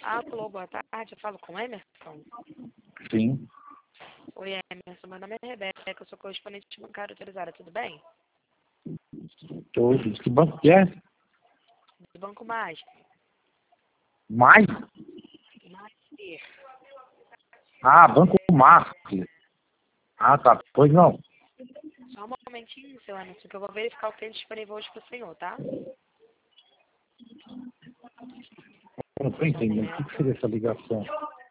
Alô, boa tarde. Eu falo com o Emerson. Sim. Oi, Emerson. Meu nome é Rebeca. Eu sou correspondente bancário autorizada. Tudo bem? Todos. Que banco que é? Do Banco Mais. Mais? Master. Ah, Banco Master. Ah, tá. Pois não. Só um momentinho, seu Emerson, que eu vou verificar o que tem disponível hoje para o senhor, tá? Eu não estou Só um entendendo. O que momento. seria essa ligação?